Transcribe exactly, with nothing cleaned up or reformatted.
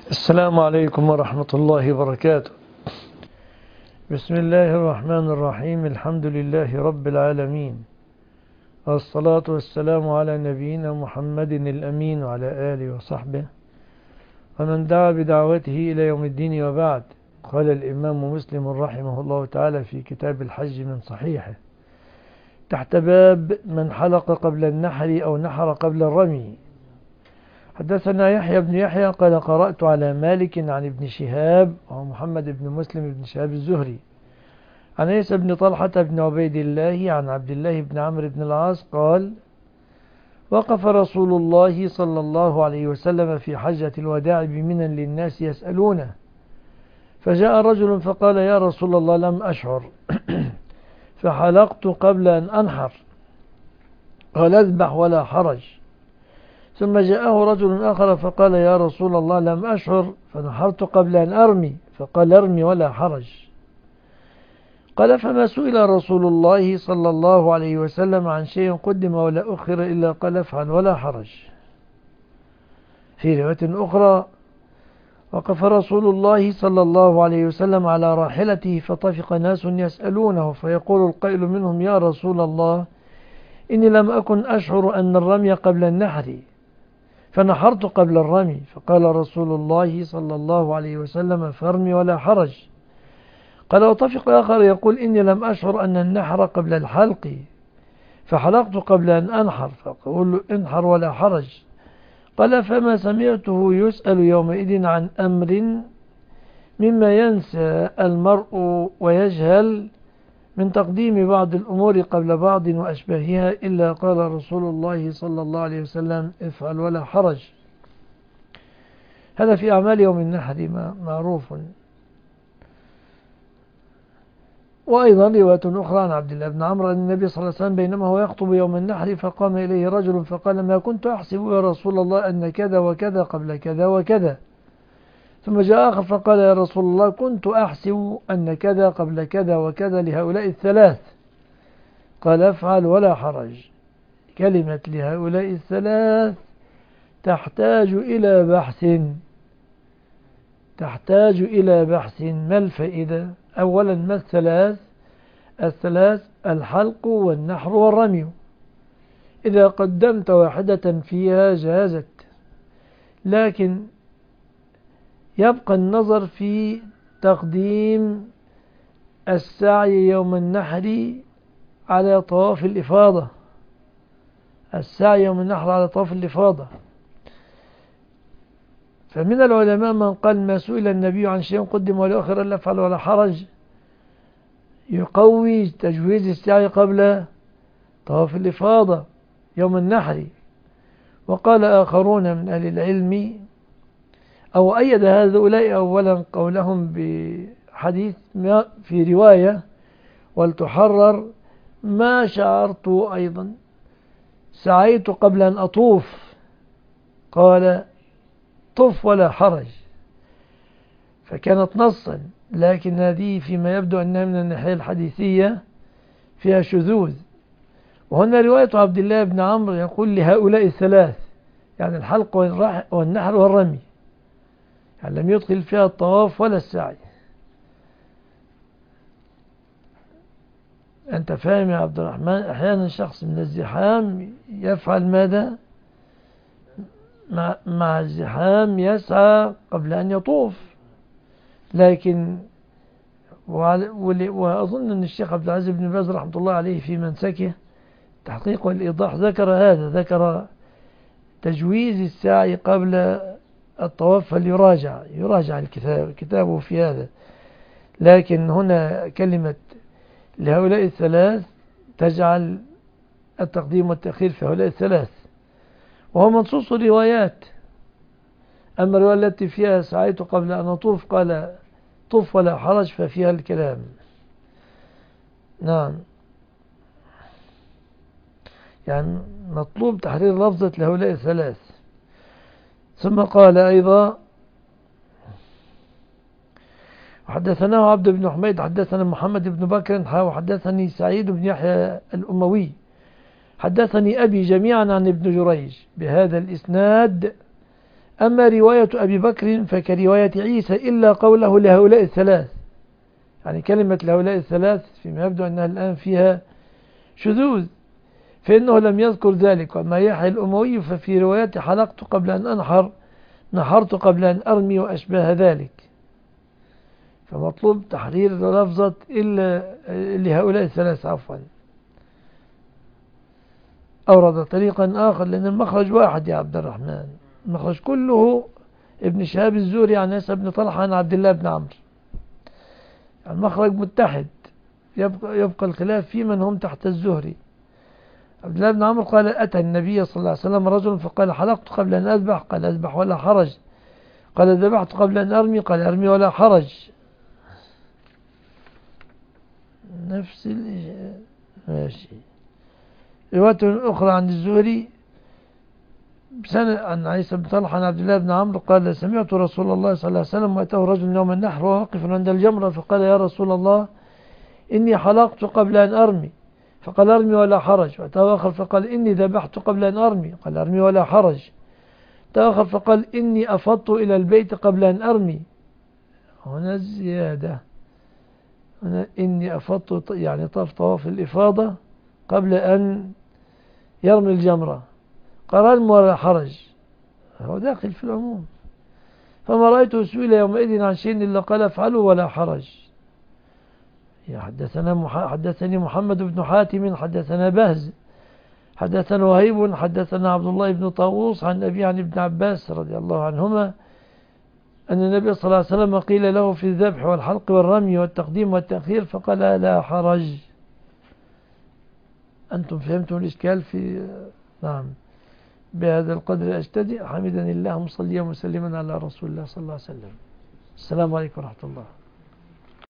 السلام عليكم ورحمة الله وبركاته. بسم الله الرحمن الرحيم. الحمد لله رب العالمين، والصلاة والسلام على نبينا محمد الأمين وعلى آله وصحبه ومن دعا بدعوته إلى يوم الدين، وبعد. قال الإمام مسلم رحمه الله تعالى في كتاب الحج من صحيحه تحت باب من حلق قبل النحر أو نحر قبل الرمي. حدثنا يحيى بن يحيى قال قرأت على مالك عن ابن شهاب وهو محمد بن مسلم بن شهاب الزهري عن عيسى بن طلحة بن عبيد الله عن عبد الله بن عمرو بن العاص قال: وقف رسول الله صلى الله عليه وسلم في حجة الوداع بمنى للناس يسألونه، فجاء رجل فقال: يا رسول الله، لم أشعر فحلقت قبل أن أنحر، قال: اذبح ولا حرج. ثم جاءه رجل آخر فقال: يا رسول الله، لم أشعر فنحرت قبل أن أرمي، فقال: ارمي ولا حرج. قال: فما سئل رسول الله صلى الله عليه وسلم عن شيء قدم ولا أخر إلا قال: افعل ولا حرج. في رواية أخرى: وقف رسول الله صلى الله عليه وسلم على راحلته فطفق ناس يسألونه، فيقول القائل منهم: يا رسول الله، إني لم أكن أشعر أن الرمي قبل النحر فنحرت قبل الرمي، فقال رسول الله صلى الله عليه وسلم: فارمي ولا حرج. قال: وطفق آخر يقول: إني لم أشعر أن النحر قبل الحلق فحلقت قبل أن أنحر، فقال له: انحر ولا حرج. قال: فما سمعته يسأل يومئذ عن أمر مما ينسى المرء ويجهل من تقديم بعض الأمور قبل بعض وأشباهها إلا قال رسول الله صلى الله عليه وسلم: افعل ولا حرج. هذا في أعمال يوم النحر معروف. وأيضا رواية أخرى عن عبد الله بن عمرو أن النبي صلى الله عليه وسلم بينما هو يخطب يوم النحر فقام إليه رجل فقال: ما كنت أحسب يا رسول الله أن كذا وكذا قبل كذا وكذا. ثم جاء آخر فقال: يا رسول الله، كنت أحسب أن كذا قبل كذا وكذا لهؤلاء الثلاث. قال: افعل ولا حرج. كلمة لهؤلاء الثلاث تحتاج إلى بحث تحتاج إلى بحث ما الفائدة؟ أولا، ما الثلاث؟ الثلاث الحلق والنحر والرمي. إذا قدمت واحدة فيها جازت، لكن يبقى النظر في تقديم السعي يوم النحر على طواف الإفاضة السعي يوم النحر على طواف الإفاضة. فمن العلماء من قال: ما سئل النبي عن شيء قدم ولا أخر إلا افعل ولا حرج، يقوي تجويز السعي قبل طواف الإفاضة يوم النحر. وقال آخرون من أهل العلم، أو أيد هؤلاء أولا قولهم بحديث ما في رواية: ولتحرر ما شعرت أيضا سعيت قبل أن أطوف، قال: طف ولا حرج. فكانت نصا، لكن هذه فيما يبدو أنها من الناحية الحديثية فيها شذوذ. وهنا رواية عبد الله بن عمرو يقول: لهؤلاء الثلاث، يعني الحلق والنحر والرمي، يعني لم يدخل فيها الطواف ولا السعي. أنت فاهم يا عبد الرحمن؟ أحيانا شخص من الزحام يفعل ماذا؟ مع, مع الزحام يسعى قبل أن يطوف. لكن وأظن أن الشيخ عبد العزيز بن باز رحمة الله عليه في منسكه تحقيق والإيضاح ذكر هذا، ذكر تجويز السعي قبل الطواف، فليراجع يراجع الكتاب كتابه في هذا. لكن هنا كلمة لهؤلاء الثلاث تجعل التقديم والتأخير في هؤلاء الثلاث، وهو منصوص الروايات. أما الرواية التي فيها سعيت قبل أن أطوف قال: طف ولا حرج، ففيها الكلام. نعم، يعني مطلوب تحرير لفظة لهؤلاء الثلاث. ثم قال أيضا: حدثناه عبد بن حميد حدثنا محمد بن بكر وحدثني سعيد بن يحيى الأموي حدثني أبي جميعا عن ابن جريج بهذا الإسناد أما رواية أبي بكر فكرواية عيسى إلا قوله لهؤلاء الثلاث، يعني كلمة لهؤلاء الثلاث فيما يبدو أنها الآن فيها شذوذ، فإنه لم يذكر ذلك. وما يحيى الأموي ففي روايته حلقت قبل أن أنحر، نحرت قبل أن أرمي، وأشباه ذلك. فمطلوب تحرير لفظة إلا لهؤلاء الثلاث عفوا. أورد طريقا آخر، لأن المخرج واحد يا عبد الرحمن، المخرج كله ابن شهاب الزهري عن عيسى بن طلحة عن عبد الله بن عمرو، المخرج متحد، يبقى, يبقى الخلاف في من هم تحت الزهري. عبد الله بن عمرو قال أتى النبي صلى الله عليه وسلم رجل فقال حلقت قبل أن أذبح، قال أذبح ولا حرج. قال ذبحت قبل أن أرمي، قال أرمي ولا حرج. نفس الإشياء. ماشي. رواية أخرى عن الزهري بسنة عن عيسى بن طلحة عن عبد الله بن عمرو قال سمعت رسول الله صلى الله عليه وسلم وأتاه رجل يوم النحر وواقف عند الجمرة فقال يا رسول الله إني حلقت قبل أن أرمي، فقال أرمي ولا حرج. وأتاه آخر فقال إني ذبحت قبل أن أرمي، قال أرمي ولا حرج. أتاه آخر فقال إني أفضت إلى البيت قبل أن أرمي. هنا الزيادة، هنا إني أفضت يعني طاف طواف الإفاضة قبل أن يرمي الجمرة، قال أرمي ولا حرج، هو داخل في العموم. فما رأيته سئل يومئذ عن شيء إلا قال افعلوا ولا حرج. حدثنا حدثني محمد بن حاتم حدثنا بهز حدثنا وهيب حدثنا عبد الله بن طاووس عن أبي عن ابن عباس رضي الله عنهما أن النبي صلى الله عليه وسلم قيل له في الذبح والحلق والرمي والتقديم والتأخير فقال لا حرج. أنتم فهمتم الإشكال في نعم. بهذا القدر أجتدي، حمدني الله مصليا وسلما على رسول الله صلى الله عليه وسلم. السلام عليكم ورحمة الله.